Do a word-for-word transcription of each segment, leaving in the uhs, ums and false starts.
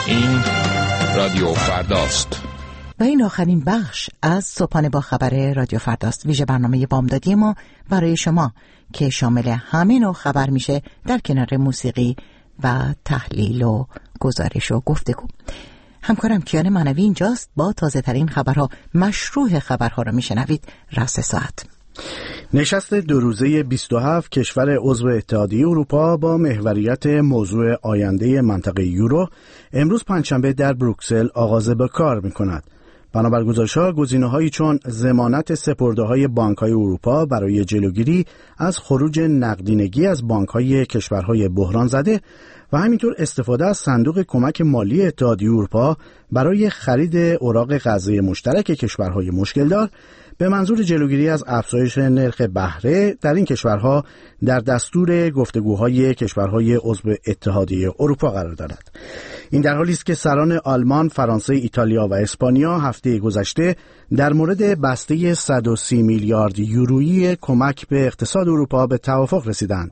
این رادیو فرداست و این آخرین بخش از صبحانه با خبر رادیو فرداست، ویژه برنامه بامدادی ما برای شما که شامل همه نوع خبر میشه در کنار موسیقی و تحلیل و گزارش و گفتگو. همکارم کیان معنوی اینجاست با تازه ترین خبرها. مشروع خبرها رو میشنوید رأس ساعت. نشست دو روزه بیست و هفت کشور عضو اتحادیه اروپا با محوریت موضوع آینده منطقه یورو امروز پنجشنبه در بروکسل آغاز به کار می‌کند. بنابر گزارش‌ها گزینه‌هایی چون ضمانت سپرده‌های بانک‌های اروپا برای جلوگیری از خروج نقدینگی از بانک‌های کشورهای بحران زده و همینطور استفاده از صندوق کمک مالی اتحادیه اروپا برای خرید اوراق قرضه مشترک کشورهای مشکل‌دار به منظور جلوگیری از افزایش نرخ بهره در این کشورها در دستور گفتگوهای کشورهای عضو اتحادیه اروپا قرار دارد. این در حالی است که سران آلمان، فرانسه، ایتالیا و اسپانیا هفته گذشته در مورد بسته صد و سی میلیارد یورویی کمک به اقتصاد اروپا به توافق رسیدند.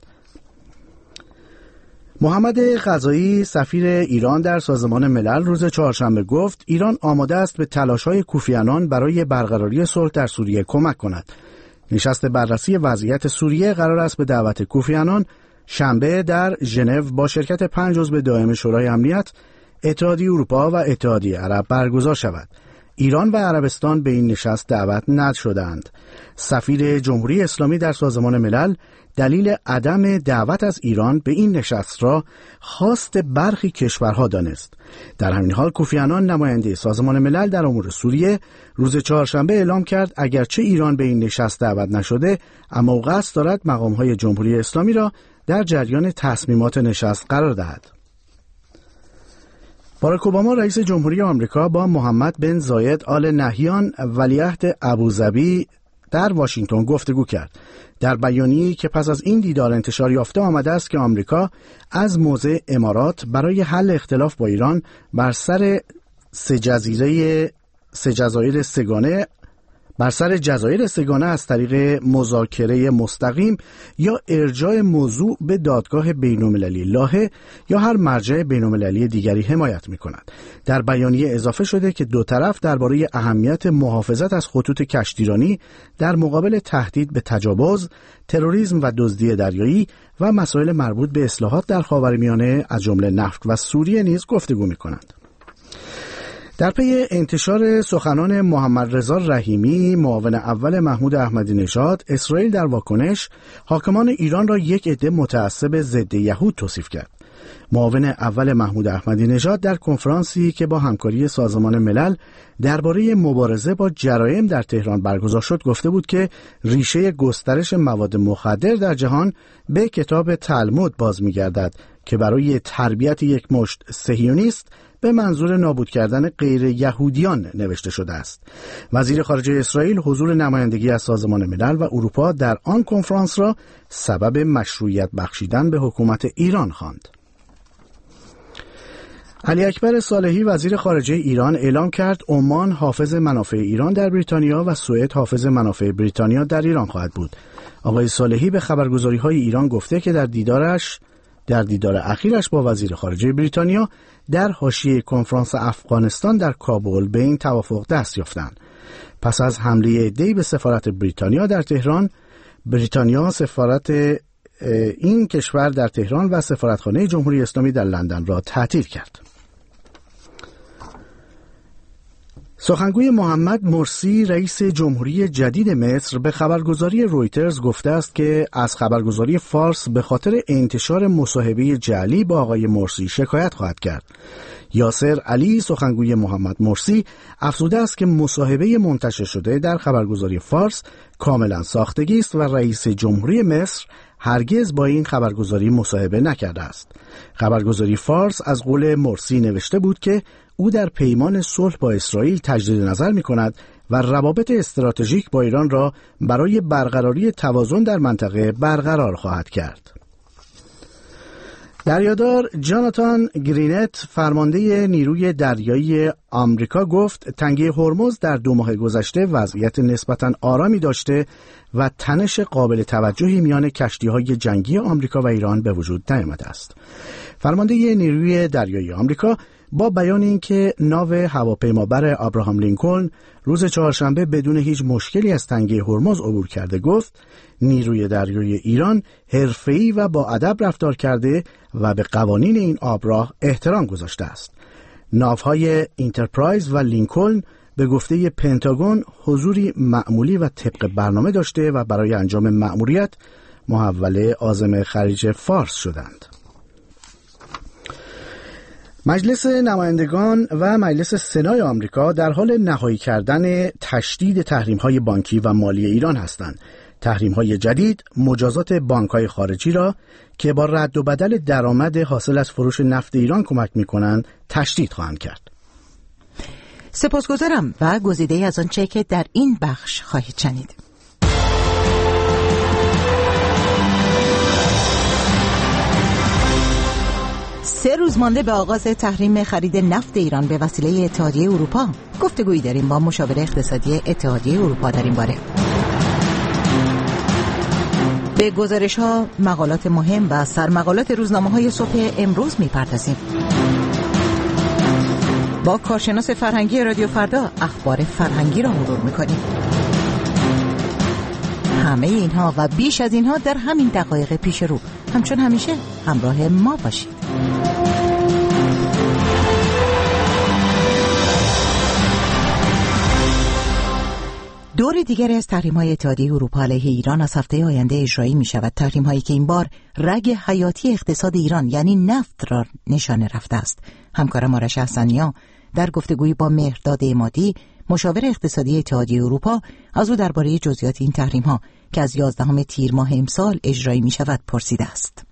محمد قضایی سفیر ایران در سازمان ملل روز چهارشنبه گفت ایران آماده است به تلاش‌های کوفی-عنان برای برقراری صلح در سوریه کمک کند. نشست بررسی وضعیت سوریه قرار است به دعوت کوفی-عنان شنبه در ژنو با شرکت پنج عضو دائم شورای امنیت، اتحادیه اروپا و اتحادیه عرب برگزار شود. ایران و عربستان به این نشست دعوت نشدند. سفیر جمهوری اسلامی در سازمان ملل دلیل عدم دعوت از ایران به این نشست را خواست برخی کشورها دانست. در همین حال کوفی-عنان نماینده سازمان ملل در امور سوریه روز چهارشنبه اعلام کرد اگرچه ایران به این نشست دعوت نشده اما او قصد دارد مقام‌های جمهوری اسلامی را در جریان تصمیمات نشست قرار دهد. باراک اوباما رئیس جمهوری آمریکا با محمد بن زاید آل نهیان ولیعهد ابوظبی در واشنگتن گفتگو کرد. در بیانیه‌ای که پس از این دیدار انتشار یافته آمده است که آمریکا از موضع امارات برای حل اختلاف با ایران بر سر سه جزیره سه جزایر سگانه بر سر جزایر سگانه از طریق مذاکره مستقیم یا ارجاع موضوع به دادگاه بین‌المللی لاهه یا هر مرجع بین‌المللی دیگری حمایت می‌کند. در بیانیه اضافه شده که دو طرف درباره اهمیت محافظت از خطوط کشتیرانی در مقابل تهدید به تجاوز، تروریسم و دزدی دریایی و مسائل مربوط به اصلاحات در خاورمیانه از جمله نفت و سوریه نیز گفتگو می‌کنند. در پی انتشار سخنان محمد رضا رحیمی معاون اول محمود احمدی نژاد، اسرائیل در واکنش حاکمان ایران را یک عده متعصب ضد یهود توصیف کرد. معاون اول محمود احمدی نژاد در کنفرانسی که با همکاری سازمان ملل درباره مبارزه با جرایم در تهران برگزار شد گفته بود که ریشه گسترش مواد مخدر در جهان به کتاب تلمود باز می‌گردد که برای تربیت یک مشت صهیونیست به منظور نابود کردن غیر یهودیان نوشته شده است. وزیر خارجه اسرائیل حضور نمایندگی از سازمان ملل و اروپا در آن کنفرانس را سبب مشروعیت بخشیدن به حکومت ایران خواند. علی اکبر صالحی وزیر خارجه ایران اعلام کرد عمان حافظ منافع ایران در بریتانیا و سوئد حافظ منافع بریتانیا در ایران خواهد بود. آقای صالحی به خبرگزاری‌های ایران گفته که در دیدارش در دیدار اخیرش با وزیر خارجه بریتانیا در حاشیه کنفرانس افغانستان در کابل به این توافق دست یافتند. پس از حمله عده‌ای به سفارت بریتانیا در تهران، بریتانیا سفارت این کشور در تهران و سفارتخانه جمهوری اسلامی در لندن را تعطیل کرد. سخنگوی محمد مرسی رئیس جمهوری جدید مصر به خبرگزاری رویترز گفته است که از خبرگزاری فارس به خاطر انتشار مصاحبه جعلی با آقای مرسی شکایت خواهد کرد. یاسر علی سخنگوی محمد مرسی افزوده است که مصاحبه منتشر شده در خبرگزاری فارس کاملا ساختگی است و رئیس جمهوری مصر هرگز با این خبرگزاری مصاحبه نکرده است. خبرگزاری فارس از قول مرسی نوشته بود که او در پیمان صلح با اسرائیل تجدید نظر می‌کند و روابط استراتژیک با ایران را برای برقراری توازن در منطقه برقرار خواهد کرد. دریادار جاناتان گرینت فرمانده نیروی دریایی آمریکا گفت تنگه هرمز در دو ماه گذشته وضعیت نسبتاً آرامی داشته و تنش قابل توجهی میان کشتی‌های جنگی آمریکا و ایران به وجود نیامده است. فرمانده نیروی دریایی آمریکا با بیان اینکه ناو هواپیمابر ابراهام لینکلن روز چهارشنبه بدون هیچ مشکلی از تنگه هرمز عبور کرده گفت نیروی دریایی ایران حرفه‌ای و با ادب رفتار کرده و به قوانین این آبراه احترام گذاشته است. ناوهای انترپرایز و لینکلن به گفته پنتاگون حضوری معمولی و طبق برنامه داشته و برای انجام مأموریت محول عازم خلیج فارس شدند. مجلس نمایندگان و مجلس سنای آمریکا در حال نهایی کردن تشدید تحریم‌های بانکی و مالی ایران هستند. تحریم‌های جدید مجازات بانک‌های خارجی را که با رد و بدل درآمد حاصل از فروش نفت ایران کمک می‌کنند تشدید خواهند کرد. سپاسگزارم و گزیده‌ای از آنچه که در این بخش خواهید شنید. سه روز مانده به آغاز تحریم خرید نفت ایران به وسیله اتحادیه اروپا. گفتگویی داریم با مشاور اقتصادی اتحادیه اروپا در این باره. به گزارش‌ها، مقالات مهم و سرمقالات روزنامه‌های صبح امروز می‌پردازیم. با کارشناس فرهنگی رادیو فردا اخبار فرهنگی را مرور می‌کنیم. همه اینها و بیش از اینها در همین دقایق پیش رو. همچون همیشه همراه ما باشید. دور دیگر از تحریم‌های اتحادیه اروپا علیه ایران از هفته آینده اجرایی می‌شود. تحریم‌هایی که این بار رگ حیاتی اقتصاد ایران یعنی نفت را نشانه رفته است. همکارم آرش حسنی‌ها در گفتگویی با مهرداد عمادی مشاور اقتصادی اتحادیه اروپا از او درباره جزئیات این تحریم‌ها که از یازدهم تیر ماه امسال اجرایی می‌شود پرسیده است.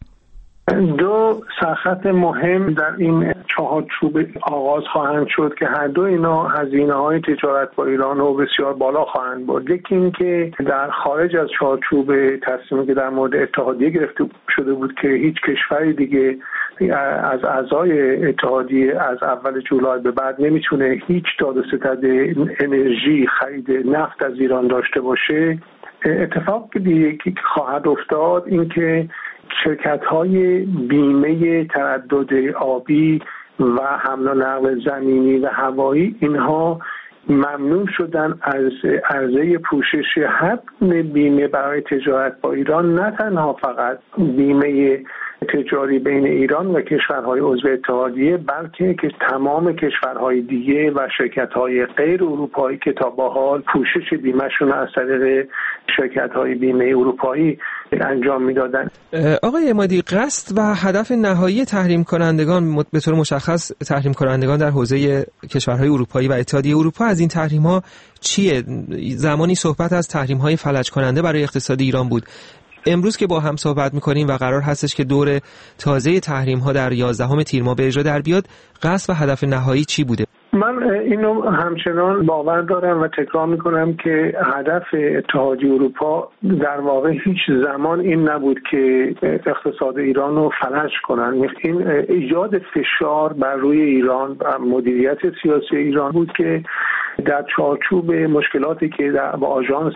دو سرخط مهم در این چهارچوب آغاز خواهند شد که هر دو اینا هزینه‌های تجارت با ایران رو بسیار بالا خواهند برد. یکی این که در خارج از چهارچوب تصمیمی که در مورد اتحادیه گرفته شده بود که هیچ کشوری دیگه از اعضای اتحادیه از اول جولای به بعد نمیتونه هیچ داد و ستد انرژی خرید نفت از ایران داشته باشه. اتفاق دیگه که خواهد افتاد این که شرکت‌های بیمه تردد آبی و حمل و نقل زمینی و هوایی اینها ممنوع شدن از عرضه پوشش حق بیمه برای تجارت با ایران، نه تنها فقط بیمه تجاری بین ایران و کشورهای عضو اتحادیه، بلکه که تمام کشورهای دیگه و شرکت‌های غیر اروپایی که تا به حال پوشش بیمه‌شون از طریق شرکت‌های بیمه اروپایی انجام میدادن. آقای عمادی، قصد و هدف نهایی تحریم کنندگان به طور مشخص تحریم کنندگان در حوزه کشورهای اروپایی و اتحادیه اروپا از این تحریم‌ها چیه؟ زمانی صحبت از تحریم‌های فلج کننده برای اقتصاد ایران بود. امروز که با هم صحبت می‌کنیم و قرار هستش که دور تازه تحریم‌ها در یازدهم تیر ماه به اجرا در بیاد، قصد و هدف نهایی چی بوده؟ من اینو همچنان باور دارم و تکرار میکنم که هدف اتحادیه اروپا در واقع هیچ زمان این نبود که اقتصاد ایران رو فلج کنن. این ایجاد فشار بر روی ایران و مدیریت سیاسی ایران بود که در چارچوب مشکلاتی که با آژانس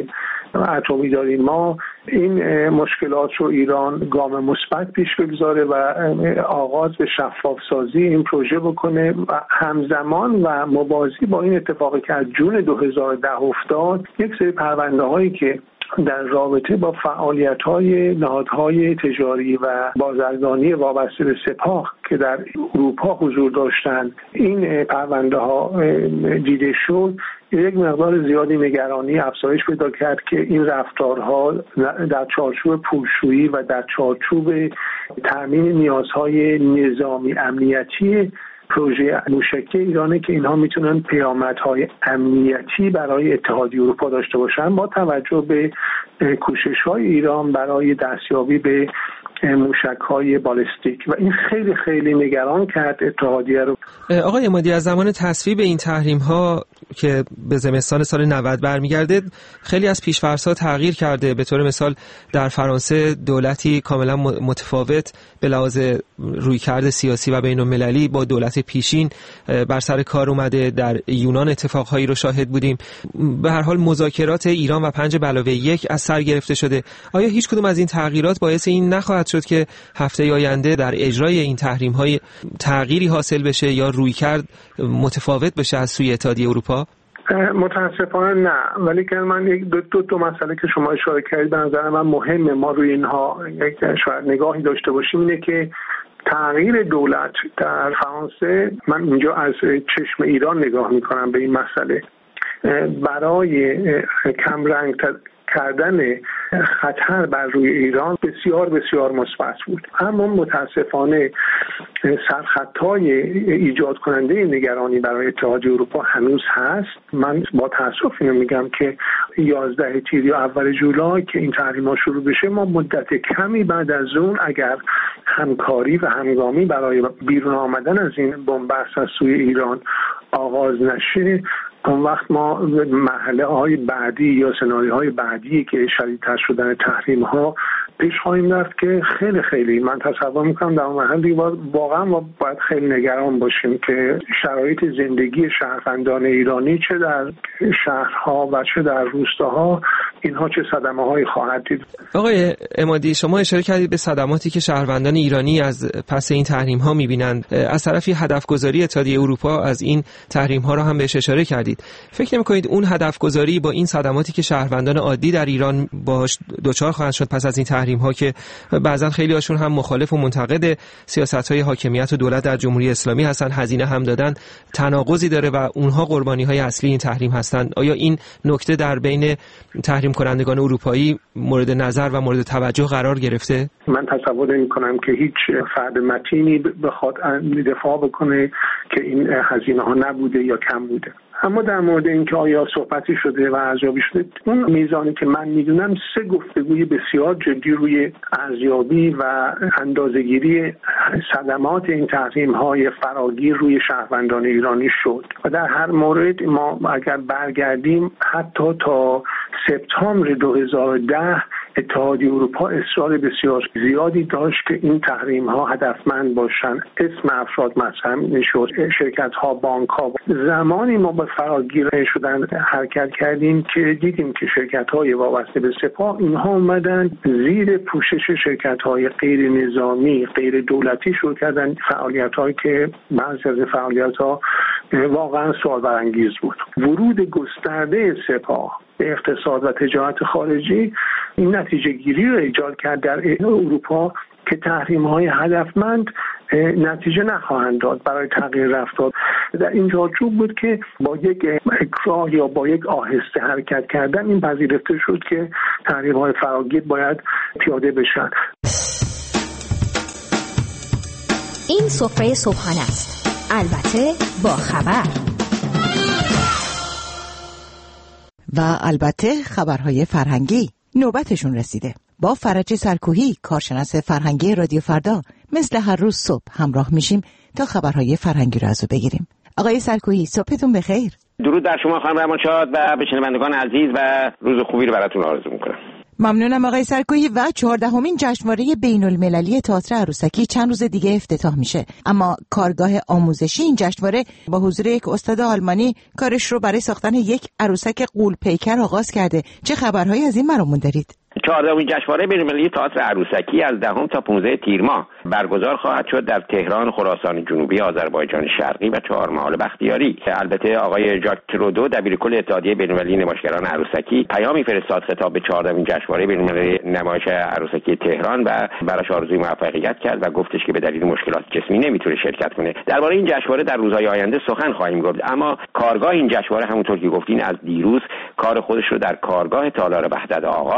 اتمی داریم ما، این مشکلات رو ایران گام مثبت پیش بگذاره و آغاز به شفاف سازی این پروژه بکنه و همزمان و موازی با این اتفاقی که از جون دو هزار و ده افتاد، یک سری پرونده هایی که در رابطه با فعالیت‌های نهادهای تجاری و بازرگانی وابسته به سپاه که در اروپا حضور داشتند، این پرونده ها دیده شد، یک مقدار زیادی نگرانی افزایش پیدا کرد که این رفتارها در چارچوب پولشویی و در چارچوب تامین نیازهای نظامی امنیتی پروژه موشکی ایرانه که اینها میتونن پیامدهای امنیتی برای اتحادیه اروپا داشته باشن با توجه به کوشش‌های ایران برای دستیابی به موشک‌های بالستیک و این خیلی خیلی نگران کرد اتحادیه رو. آقای عمادی، از زمان تصویب این تحریم‌ها که به زمستان سال نود برمیگرده خیلی از پیش‌فرض‌ها تغییر کرده. به طور مثال در فرانسه دولتی کاملا متفاوت به لحاظ رویکرد سیاسی و بین‌المللی با دولت پیشین بر سر کار اومده. در یونان اتفاقهایی رو شاهد بودیم. به هر حال مذاکرات ایران و پنج به علاوه یک از سر گرفته شده. آیا هیچ کدوم از این تغییرات باعث این نخواهد شد که هفته آینده در اجرای این تحریم‌های تغییری حاصل بشه یا رویکرد متفاوت بشه از سوی اتحادیه اروپا؟ متاسفانه نه، ولی که من یک دو, دو دو مسئله که شما اشاره کردید به نظر من مهمه ما روی اینها یک شاید نگاهی داشته باشیم. اینه که تغییر دولت در فرانسه، من اینجا از چشم ایران نگاه میکنم به این مسئله، برای کمرنگ کردن خطر بر روی ایران بسیار بسیار مثبت بود. اما متاسفانه سرخطای ایجاد کننده نگرانی برای اتحادیه اروپا هنوز هست. من با تأسف اینو میگم که یازده تیر یا اول جولای که این تحریم‌ها شروع بشه، ما مدت کمی بعد از اون اگر همکاری و همگامی برای بیرون آمدن از این بنبست از سوی ایران آغاز نشه، اون وقت ما مرحله های بعدی یا سناریوهای بعدی که شدیدتر شدن تحریم ها پیش خواهیم رفت که خیلی خیلی من تصور میکنم در اون مرحله واقعا ما باید خیلی نگران باشیم که شرایط زندگی شهروندان ایرانی چه در شهرها و چه در روستاها اینها چه صدمه هایی خواهد دید. آقای عمادی، شما اشاره کردید به صدماتی که شهروندان ایرانی از پس این تحریم ها میبینند. از طرفی هدف گذاری اتحادیه اروپا از این تحریم ها را هم بهش اشاره کردید. فکر نمی‌کنید اون هدف گذاری با این صدماتی که شهروندان عادی در ایران باهاش دوچار خواهند شد پس از این تحریم ها که بعضا خیلی هاشون هم مخالف و منتقد سیاست‌های حاکمیت و دولت در جمهوری اسلامی هستن، هزینه هم دادن، تناقضی داره و اونها قربانی‌های اصلی این تحریم هستند. آیا این نکته در بین تحریم کنندگان اروپایی مورد نظر و مورد توجه قرار گرفته؟ من تصور نمی‌کنم که هیچ فرد متینی بخواد دفاع بکنه که این هزینه ها نبوده یا کم بوده. اما در مورد اینکه آیا صحبتی شده و ارزیابی شده، اون میزانی که من میدونم سه گفتگوی بسیار جدی روی ارزیابی و اندازه‌گیری صدمات این تحریم‌های فراگیر روی شهروندان ایرانی شد و در هر مورد ما اگر برگردیم حتی تا سپتامبر دو هزار و ده اتحادیه اروپا اصرار بسیار زیادی داشت که این تحریم ها هدفمند باشن، اسم افراد مطرح میشد، شرکت ها، بانک ها. زمانی ما به فراگیر شدن حرکت کردیم که دیدیم که شرکت های وابسته به سپاه اینها اومدن زیر پوشش شرکت های غیر نظامی غیر دولتی شروع کردن فعالیت هایی که بعضی از این فعالیت ها واقعا سوال برانگیز بود. ورود گسترده سپاه به اقتصاد و تجارت خارجی این نتیجه گیری رو ایجاد کرد در اروپا که تحریم های هدفمند نتیجه نخواهند داد برای تغییر رفتار. در اینجا چوب بود که با یک اکراه یا با یک آهسته حرکت کردن این پذیرفته شد که تحریم های فراگیر باید پیاده بشن. این سفره صبحانه است، البته با خبر. و البته خبرهای فرهنگی نوبتشون رسیده. با فرج سرکوهی، کارشناس فرهنگی رادیو فردا، مثل هر روز صبح همراه میشیم تا خبرهای فرهنگی رو ازو بگیریم. آقای سرکوهی، صبحتون بخیر. درود بر شما خانم رحمانشاد و به شنوندگان عزیز و روز خوبی رو براتون آرزو میکنم. ممنونم آقای سرکوهی. و چهاردهمین جشنواره بین‌المللی تئاتر عروسکی چند روز دیگه افتتاح میشه، اما کارگاه آموزشی این جشنواره با حضور یک استاد آلمانی کارش رو برای ساختن یک عروسک غول پیکر آغاز کرده. چه خبرهایی از این برامون دارید؟ چهاردهمین جشنواره بین‌المللی تئاتر عروسکی از دهم تا پانزده تیر ماه برگزار خواهد شد در تهران، خراسان جنوبی، آذربایجان شرقی و چهارمحال بختیاری. البته آقای ژاک ترودو دبیرکل اتحادیه بین‌المللی نمایشگران عروسکی پیامی فرستاد خطاب به چهاردهمین جشنواره بین‌المللی نمایش عروسکی تهران و براش آرزوی موفقیت کرد و گفتش که به دلیل مشکلات جسمی نمیتونه شرکت کنه. درباره این جشنواره در روزهای آینده سخن خواهیم گفت، اما کارگاه این جشنواره همونطور که گفتین از دیروز کار خودش رو در کارگاه تالار وحدت آغاز کرد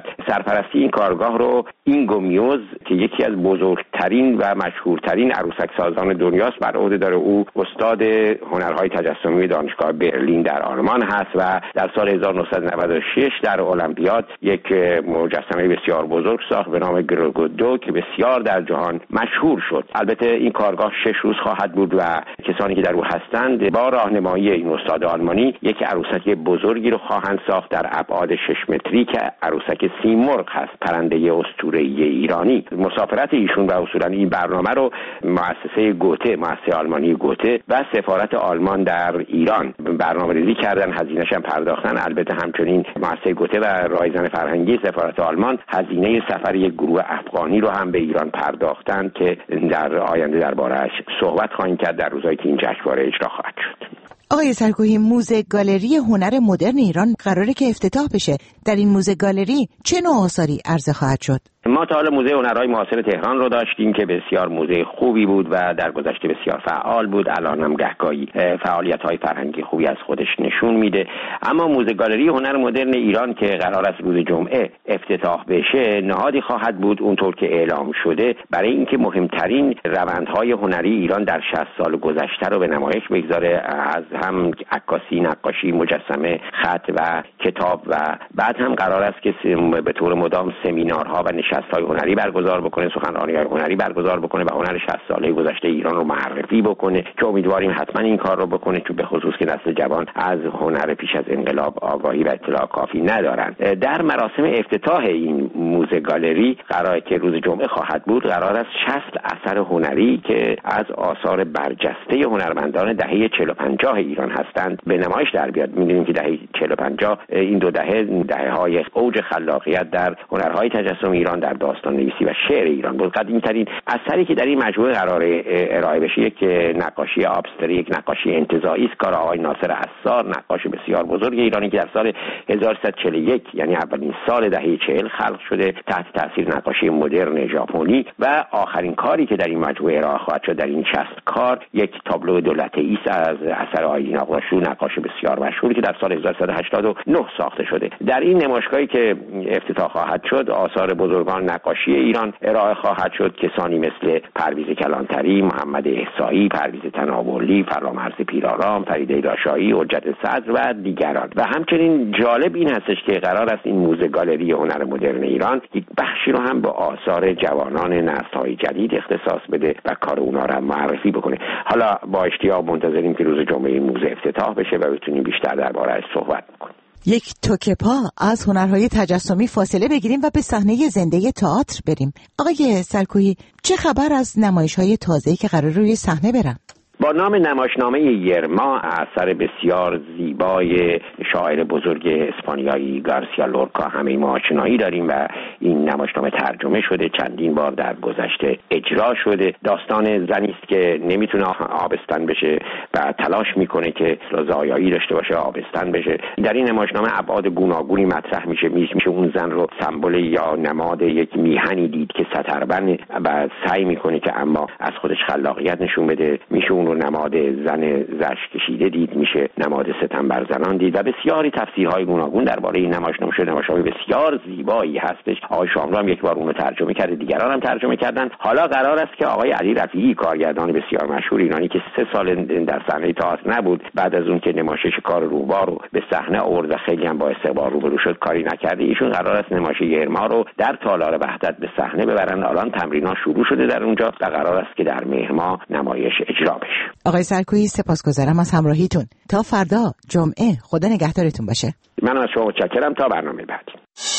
سرپرستی این کارگاه رو اینگو میوز که یکی از بزرگترین و مشهورترین عروسک سازان دنیاست بر عهده داره. او استاد هنرهای تجسمی دانشگاه برلین در آلمان هست و در سال هزار و نهصد و نود و شش در المپیاد یک مجسمه بسیار بزرگ ساخت به نام گروگودو که بسیار در جهان مشهور شد. البته این کارگاه شش روز خواهد بود و کسانی که در او هستند با راهنمایی این استاد آلمانی یک عروسک بزرگی رو خواهند ساخت در ابعاد شش متری که عروسک سیمرغ هست، پرنده اسطوره‌ای ایرانی. مسافرت ایشون و اصولا این برنامه رو مؤسسه گوته، مؤسسه آلمانی گوته و سفارت آلمان در ایران برنامه‌ریزی کردن، هزینه‌اش هم پرداختن. البته همچنین مؤسسه گوته و رایزن فرهنگی سفارت آلمان هزینه سفر یک گروه افغانی رو هم به ایران پرداختن که در آینده درباره‌اش صحبت خواهیم کرد در روزایی که این جشنواره اجرا خواهد شد. آقای سرکوهی، موزه گالری هنر مدرن ایران قراره که افتتاح بشه. در این موزه گالری چه نوع آثاری عرضه خواهد شد؟ ما تا حالا موزه هنرهای معاصر تهران رو داشتیم که بسیار موزه خوبی بود و در گذشته بسیار فعال بود. الان هم گهگاهی فعالیت‌های فرهنگی خوبی از خودش نشون میده. اما موزه گالری هنر مدرن ایران که قرار است روز جمعه افتتاح بشه نهادی خواهد بود اونطور که اعلام شده برای اینکه مهمترین روندهای هنری ایران در شصت سال گذشته رو به نمایش بگذاره، از هم عکاسی، نقاشی، مجسمه، خط و کتاب و بعد هم قرار است که به طور مدام سمینارها و نشست‌های هنری برگزار بکنه، سخنرانی‌های هنری برگزار بکنه و هنر شصت ساله گذشته ایران رو معرفی بکنه که امیدواریم حتما این کار رو بکنه، چون به خصوص که نسل جوان از هنر پیش از انقلاب آگاهی و اطلاع کافی ندارن. در مراسم افتتاح این موزه گالری قراره که روز جمعه خواهد بود، قرار است شصت اثر هنری که از آثار برجسته هنرمندان دهه چهل و پنجاه ایران هستند به نمایش در بیاد. می‌دونیم که دهه چهل و پنجاه این دو دهه دهه‌های اوج خلاقیت در هنرهای تجسم ایران، در داستان نویسی و شعر ایران بود. قدیمی‌ترین اثری که در این مجموعه قرار ارائه بشه یک نقاشی ابستری، یک نقاشی انتزاعی است، کار آقای ناصر عصار، نقاش بسیار بزرگ ایرانی که در سال هزار و سیصد و چهل و یک یعنی اولین سال دهه چهل خلق شده تحت تاثیر نقاشی مدرن ژاپنی. و آخرین کاری که در این مجموعه ارائه خواهد شد در این شصت کار یک تابلو دولت‌ای است از اثر آیین آقاشو، نقاش بسیار مشهوری که در سال هزار و سیصد و هشتاد و نه ساخته شده. در این نمایشگاهی که افتتاح خواهد شد آثار بزرگان نقاشی ایران ارائه خواهد شد، کسانی مثل پرویز کلانتری، محمد احصایی، پرویز تناولی، فرامرز پیرآرام، فرید داشایی، حجت صدر و دیگران. و همچنین جالب این هستش که قرار است این موزه گالری هنر مدرن ایران یک بخشی رو هم به آثار جوانان نسل‌های جدید اختصاص بده و کار اونا رو معرفی بکنه. حالا با اشتیاق منتظریم که روز جمعه این موزه افتتاح بشه و بتونیم بیشتر درباره‌اش صحبت بکنیم. یک توکه پا از هنرهای تجسمی فاصله بگیریم و به صحنه زنده تئاتر بریم. آقای سرکوهی، چه خبر از نمایش‌های تازه‌ای که قرار روی صحنه برن؟ با نام نمایشنامه یرما، اثر بسیار زیبای شاعر بزرگ اسپانیایی گارسیا لورکا همه ما آشنایی داریم و این نمایشنامه ترجمه شده، چندین بار در گذشته اجرا شده. داستان زنی است که نمیتونه آبستن بشه و تلاش میکنه که زایایی داشته باشه، آبستن بشه. در این نمایشنامه ابعاد گوناگونی مطرح میشه، میشه اون زن رو سمبل یا نماد یک میهنی دید که ستربن و سعی میکنه که اما از خودش خلاقیت نشون بده، میشه اون رو نماد زن زش کشیده دید، میشه نماد ستم بر زنان دید و بسیاری تفسیرهای گوناگون درباره این نمایشنامه شده. نمایشنامه بسیار زیبایی هستش. آقای شاملو هم یک بار اون رو ترجمه کرده، دیگران هم ترجمه کردن. حالا قرار است که آقای علی رفیعی، کارگردان بسیار مشهور ایرانی که سه سال در صحنه تئاتر نبود، بعد از اون که نمایش کار روبا رو به صحنه آورد و خیلی هم با استقبال روبرو شد، کاری نکرده، ایشون قرار است نمایش یرما رو در تالار وحدت به صحنه ببرن. الان تمرین‌ها شروع شده در اونجا و قرار است که در مهر ماه نمایش اجرا بشه. آقای سرکوهی، سپاسگزارم از همراهیتون. تا فردا جمعه، خدا نگهدارتون باشه. من از شما متشکرم. تا برنامه بعدی.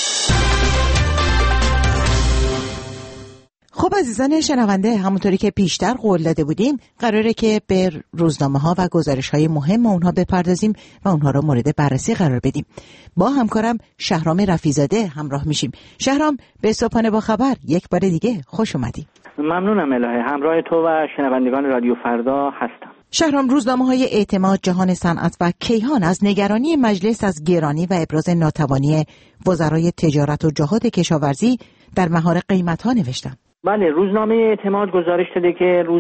خب عزیزان شنونده، همونطوری که پیشتر قول داده بودیم قراره که به روزنامه ها و گزارش های مهم اونها بپردازیم و اونها رو مورد بررسی قرار بدیم. با همکارم شهرام رفیزاده همراه میشیم. شهرام، به صبحانه با خبر یک بار دیگه خوش اومدی. ممنونم الهه، همراه تو و شنوندگان رادیو فردا هستم. شهرام، روزنامه‌های اعتماد، جهان صنعت و کیهان از نگرانی مجلس از گرانی و ابراز ناتوانی وزرای تجارت و جهاد کشاورزی در مهار قیمت‌ها نوشتند. بله، روزنامه اعتماد گزارش داده که روز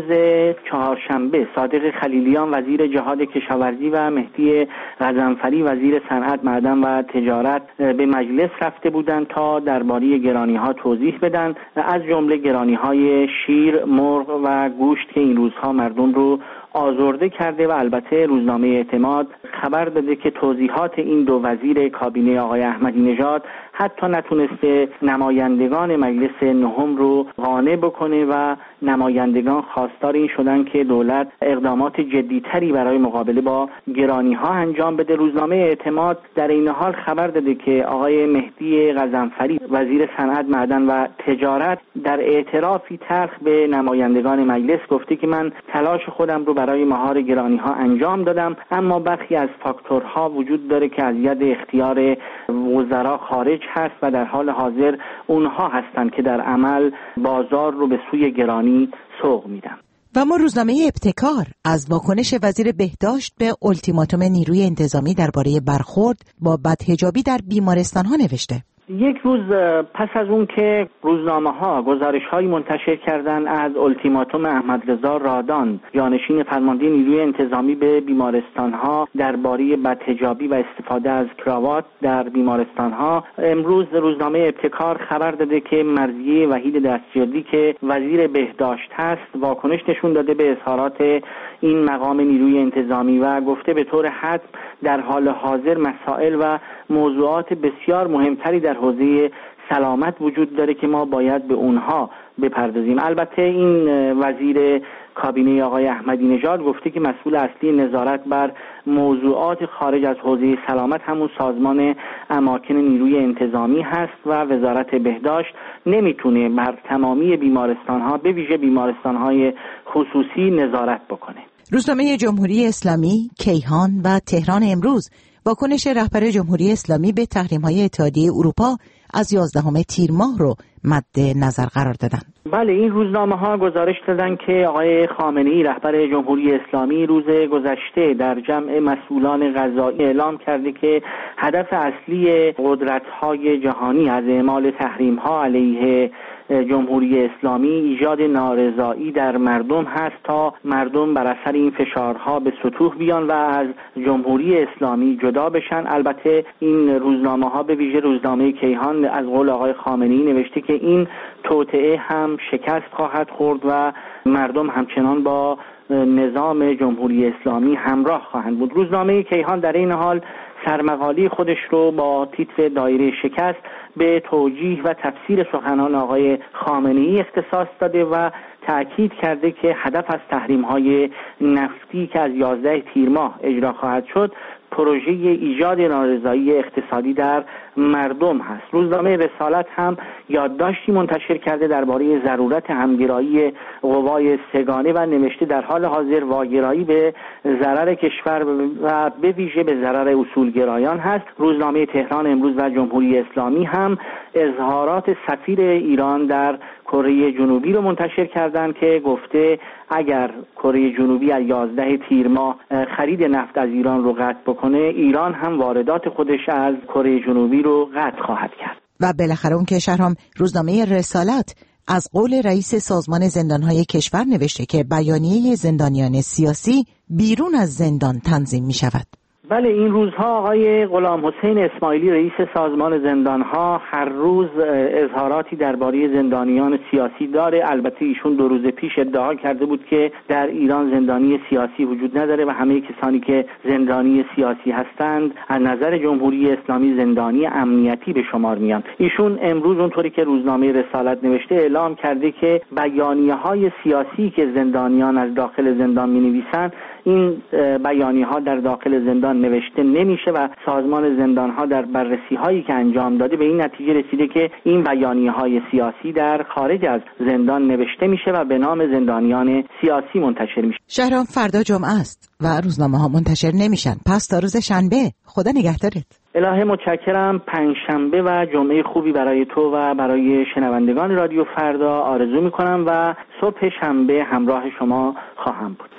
چهارشنبه صادق خلیلیان وزیر جهاد کشاورزی و مهدی غضنفری وزیر صنعت، معدن و تجارت به مجلس رفته بودند تا درباره گرانی‌ها توضیح بدن، از جمله گرانی‌های شیر، مرغ و گوشت که این روزها مردم رو آزرده کرده. و البته روزنامه اعتماد خبر داده که توضیحات این دو وزیر کابینه آقای احمدی نژاد حتی نتونسته نمایندگان مجلس نهم رو قانع بکنه و نمایندگان خواستار این شدن که دولت اقدامات جدیتری برای مقابله با گرانی‌ها انجام بده. روزنامه اعتماد در این حال خبر داده که آقای مهدی غضنفری وزیر صنعت، معدن و تجارت در اعترافی تلخ به نمایندگان مجلس گفته که من تلاش خودم رو برای مهار گرانی‌ها انجام دادم، اما برخی از فاکتورها وجود داره که از ید اختیار وزرا خارج هست و در حال حاضر اونها هستند که در عمل بازار رو به سوی گرانی سوق میدن. و ما روزنامه ابتکار از واکنش وزیر بهداشت به التیماتوم نیروی انتظامی درباره برخورد با بدحجابی در بیمارستان‌ها نوشته. یک روز پس از اون که روزنامه‌ها گزارش‌هایی منتشر کردند از التیماتوم احمدرضا رادان، جانشین فرمانده نیروی انتظامی به بیمارستان‌ها درباره بدحجابی و استفاده از کراوات در بیمارستان‌ها، امروز روزنامه ابتکار خبر داده که مرضیه وحید دستجردی که وزیر بهداشت هست واکنش نشون داده به اظهارات این مقام نیروی انتظامی و گفته به طور حتم در حال حاضر مسائل و موضوعات بسیار مهمتری در حوزه سلامت وجود داره که ما باید به اونها بپردازیم. البته این وزیر کابینه آقای احمدی نژاد گفته که مسئول اصلی نظارت بر موضوعات خارج از حوزه سلامت همون سازمان اماکن نیروی انتظامی هست و وزارت بهداشت نمیتونه بر تمامی بیمارستان‌ها به ویژه بیمارستان‌های خصوصی نظارت بکنه. روزنامه جمهوری اسلامی، کیهان و تهران امروز واکنش رهبر جمهوری اسلامی به تحریم‌های اتحادیه اروپا از یازدهم تیر ماه رو مد نظر قرار دادن. بله، این روزنامه‌ها گزارش دادن که آقای خامنه‌ای رهبر جمهوری اسلامی روز گذشته در جمع مسئولان قضایی اعلام کرده که هدف اصلی قدرت‌های جهانی از اعمال تحریم‌ها علیه جمهوری اسلامی ایجاد نارضایی در مردم هست تا مردم بر اثر این فشارها به سطوح بیان و از جمهوری اسلامی جدا بشن. البته این روزنامه‌ها به ویژه روزنامه کیهان از قول آقای خامنه‌ای نوشته که این توطئه هم شکست خواهد خورد و مردم همچنان با نظام جمهوری اسلامی همراه خواهند بود. روزنامه کیهان در این حال سرمقاله خودش رو با تیتر دایره شکست به توجیه و تفسیر سخنان آقای خامنه‌ای اختصاص داده و تأکید کرده که هدف از تحریم‌های نفتی که از یازده تیر ماه اجرا خواهد شد پروژه ایجاد نارضایی اقتصادی در مردم هست. روزنامه رسالت هم یادداشتی منتشر کرده درباره ضرورت همگرایی قوای سگانه و نوشته در حال حاضر واگرایی به ضرر کشور و به ویژه به ضرر اصولگرایان هست. روزنامه تهران امروز و جمهوری اسلامی هم اظهارات سفیر ایران در کره جنوبی رو منتشر کردند که گفته اگر کره جنوبی از یازده تیر ماه خرید نفت از ایران رو قطع بکنه، ایران هم واردات خودش از کره جنوبی رو قطع خواهد کرد. و بالاخره اون کشور هم روزنامه رسالت از قول رئیس سازمان زندانهای کشور نوشته که بیانیه زندانیان سیاسی بیرون از زندان تنظیم می شود. بله، این روزها آقای غلام حسین اسماعیلی رئیس سازمان زندانها هر روز اظهاراتی درباره زندانیان سیاسی داره. البته ایشون دو روز پیش ادعا کرده بود که در ایران زندانی سیاسی وجود نداره و همه کسانی که زندانی سیاسی هستند از نظر جمهوری اسلامی زندانی امنیتی به شمار میان. ایشون امروز اونطوری که روزنامه رسالت نوشته اعلام کرده که بیانیه‌های سیاسی که زندانیان از داخل زندان می‌نویسند این بیانیه‌ها در داخل زندان نوشته نمیشه و سازمان زندان‌ها در بررسی‌هایی که انجام داده به این نتیجه رسیده که این بیانیه‌های سیاسی در خارج از زندان نوشته میشه و به نام زندانیان سیاسی منتشر میشه. شهرام فردا جمعه است و روزنامه‌ها منتشر نمیشن. پس تا روز شنبه خدا نگهدارت. الهه متشکرم. پنجشنبه و جمعه خوبی برای تو و برای شنوندگان رادیو فردا آرزو میکنم و صبح شنبه همراه شما خواهم بود.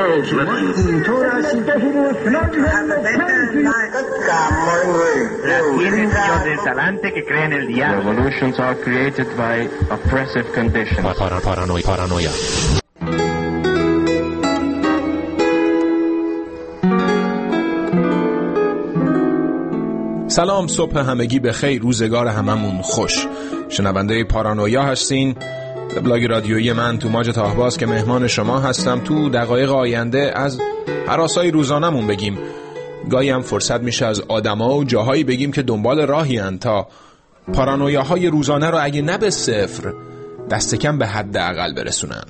Revolutions are created by oppressive conditions. Paranoia. Paranoia. سلام، صبح همگی به خیر، روزگار هممون خوش. شنونده پارانویا هستین، بلاگ رادیویی من توماج طاهباز که مهمان شما هستم. تو دقایق آینده از هراسای روزانمون بگیم، گاهی هم فرصت میشه از آدما و جاهایی بگیم که دنبال راهی ان تا پارانویاهای روزانه رو اگه نه به صفر دست کم به حد اقل برسونن.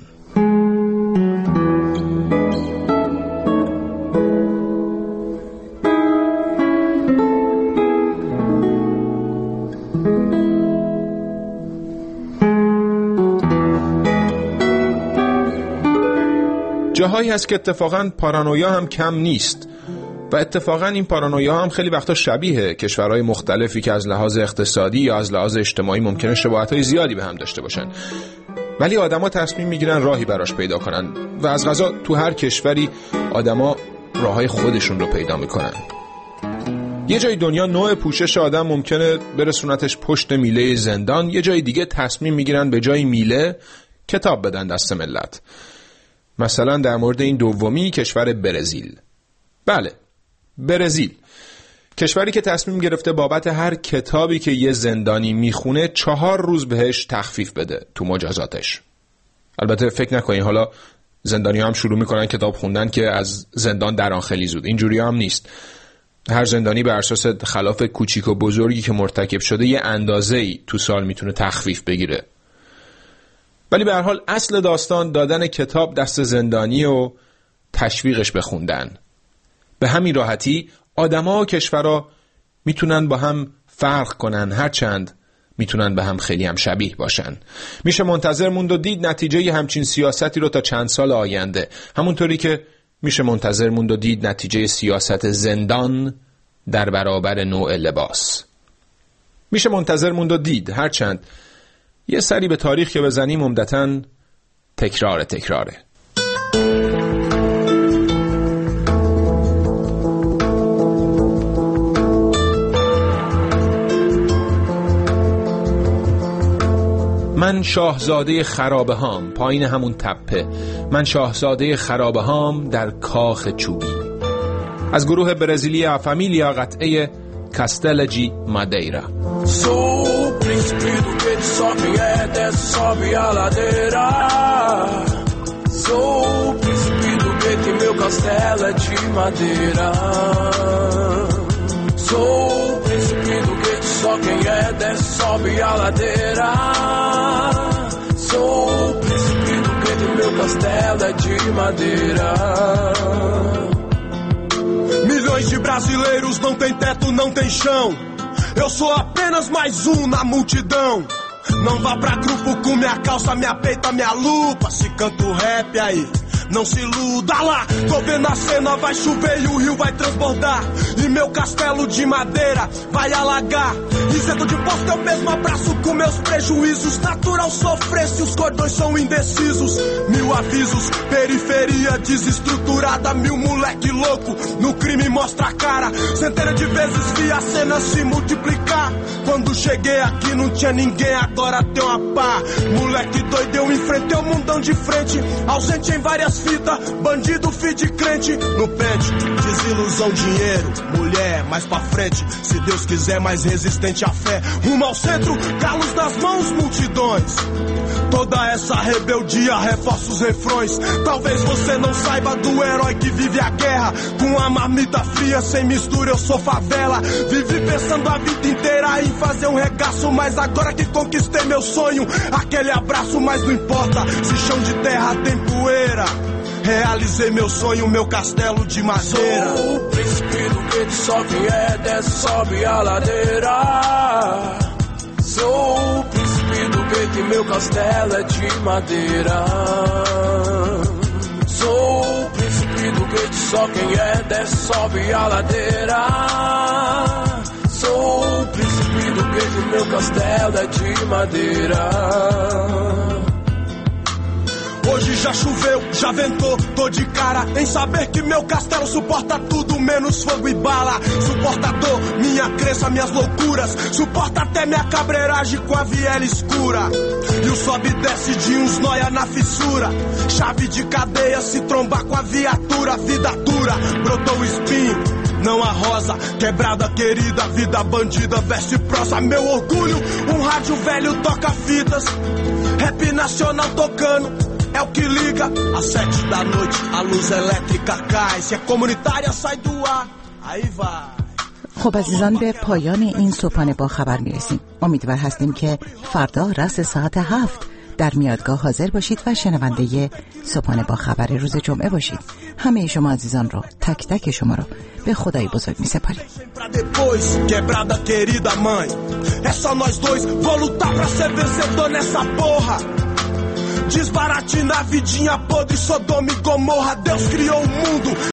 جاهایی هست که اتفاقاً پارانویا هم کم نیست و اتفاقاً این پارانویا هم خیلی وقتا شبیه کشورهای مختلفی که از لحاظ اقتصادی یا از لحاظ اجتماعی ممکنه شباهت‌های زیادی به هم داشته باشن، ولی آدما تصمیم میگیرن راهی براش پیدا کنن و از قضا تو هر کشوری آدما راههای خودشون رو پیدا میکنن. یه جای دنیا نوع پوشش آدم ممکنه برسونتش پشت میله زندان، یه جای دیگه تصمیم میگیرن به جای میله کتاب بدن دست ملت. مثلا در مورد این دومی، کشور برزیل. بله، برزیل، کشوری که تصمیم گرفته بابت هر کتابی که یه زندانی میخونه چهار روز بهش تخفیف بده تو مجازاتش. البته فکر نکنین حالا زندانی هم شروع میکنن کتاب خوندن که از زندان دران خیلی زود، اینجوری هم نیست. هر زندانی بر اساس خلاف کوچیک و بزرگی که مرتکب شده یه اندازه‌ای تو سال میتونه تخفیف بگیره. ولی به هر حال اصل داستان دادن کتاب دست زندانی و تشویقش به خوندن. به همین راحتی آدما و کشورها میتونن با هم فرق کنن، هرچند میتونن به هم خیلی هم شبیه باشن. میشه منتظر موند و دید نتیجه همچین سیاستی رو تا چند سال آینده، همونطوری که میشه منتظر موند و دید نتیجه سیاست زندان در برابر نوع لباس. میشه منتظر موند و دید، هرچند یه سری به تاریخ که بزنیم عمدتاً تکرار تکراره. من شاهزاده خرابه هام، پایین همون تپه، من شاهزاده خرابه هام در کاخ چوبی. از گروه برزیلیا فامیلیا، قطعه کاستلجی مادیرا. Príncipe do que só quem é desce, sobe a ladeira. Sou o príncipe do gueto e meu castelo é de madeira. Sou o príncipe do gueto, só quem é desce, sobe a ladeira. Sou o príncipe do gueto e meu castelo é de madeira. Milhões de brasileiros não tem teto, não tem chão. Eu sou apenas mais um na multidão. Não vá pra grupo com minha calça, minha peita, minha lupa. Se canto rap aí, não se iluda lá. Tô vendo a cena, vai chover e o rio vai transbordar. E meu castelo de madeira vai alagar. Isento de posto, eu mesmo abraço com meus prejuízos. Natural sofrer se os cordões são indecisos. Mil avisos, periferia desestruturada. Mil moleque louco, no crime mostra a cara. Centenas de vezes vi a cena se multiplicar. Quando cheguei aqui não tinha ninguém, agora tem uma pá. Moleque doido, eu enfrentei o mundão de frente. Ausente em várias fitas, bandido, filho de crente. No pente, desilusão, dinheiro, mulher, mais pra frente. Se Deus quiser, mais resistente à fé. Rumo ao centro, galos nas mãos, multidões. Toda essa rebeldia reforça os refrões. Talvez você não saiba do herói que vive a guerra. Com a marmita fria, sem mistura, eu sou favela. Vivi pensando a vida inteira em fazer um regaço. Mas agora que conquistei meu sonho, aquele abraço, mas não importa se chão de terra tem poeira. Realizei meu sonho, meu castelo de madeira. Sou o príncipe do gueto, só quem é desce, sobe a ladeira. Sou o príncipe do gueto e meu castelo é de madeira. Sou o príncipe do gueto, só quem é desce, sobe a ladeira. Sou o príncipe do gueto e meu castelo é de madeira. Hoje já choveu, já ventou, tô de cara em saber que meu castelo suporta tudo menos fogo e bala. Suporta dor, minha crença, minhas loucuras. Suporta até minha cabreiragem com a viela escura. E o sobe e desce de uns noia na fissura. Chave de cadeia se trombar com a viatura. Vida dura, brotou o espinho, não a rosa. Quebrada querida, vida bandida, veste prosa. Meu orgulho, um rádio velho toca fitas. Rap nacional tocando, é o que liga. Às sete da noite a luz elétrica cai. Se é comunitária sai do ar, aí vai. خب عزیزان، به پایان این صبحانه با خبر میرسیم. امیدوار هستیم که فردا رأس ساعت هفت در میادگاه حاضر باشید و شنونده صبحانه با خبر روز جمعه باشید. همه شما عزیزان رو، تک تک شما رو به خدای بزرگ می سپاریم. Desbaratina a vidinha podre, Sodoma e Gomorra. Deus criou o mundo